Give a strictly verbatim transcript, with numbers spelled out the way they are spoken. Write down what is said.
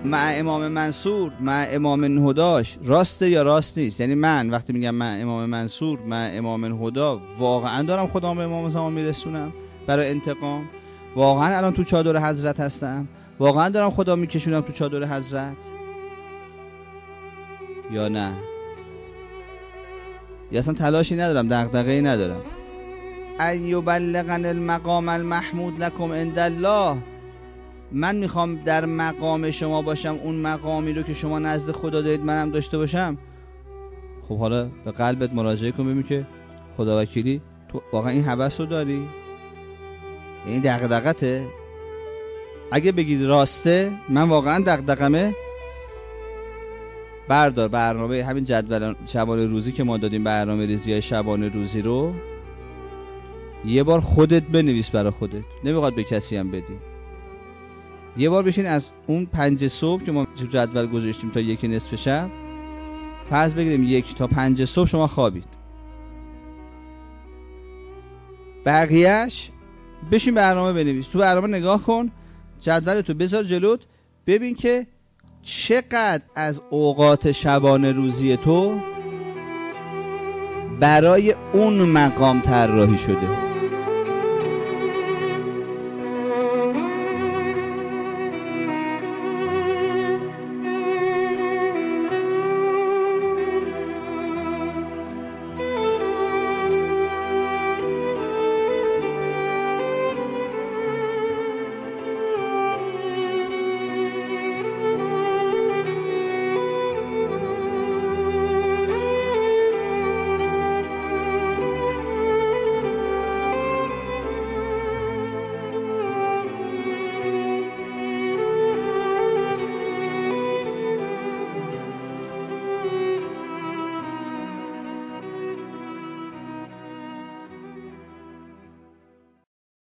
مع امام منصور مع امام الهداش راسته یا راست نیست؟ یعنی من وقتی میگم مع امام منصور مع امام الهدا واقعا دارم خودم به امام زمان میرسونم برای انتقام؟ واقعا الان تو چادر حضرت هستم؟ واقعا دارم خدا میکشونم تو چادر حضرت یا نه؟ یا اصلا تلاشی ندارم، دغدغه‌ای ندارم؟ ای بلغن المقام المحمود لکم عند الله، من میخوام در مقام شما باشم، اون مقامی رو که شما نزد خدا دارید منم داشته باشم. خب حالا به قلبت مراجعه کن ببین که خدا وکیلی تو واقعا این هوس رو داری؟ این دغدغته؟ اگه بگید راسته من واقعا دغدغمه، بردار برنامه همین جدول شبانه روزی که ما دادیم، برنامه ریزی های شبانه روزی رو یه بار خودت بنویس برای خودت، نمیخواد به کسی هم بدی. یه بار بشین از اون پنج صبح که ما جدول گذاشتیم تا یک نصف شب، فرض بگیریم یک تا پنج صبح شما خوابید، بقیهش بشین برنامه بنویس. تو برنامه نگاه کن، جدولتو بذار جلوت، ببین که چقدر از اوقات شبانه روزی تو برای اون مقام طراحی شده.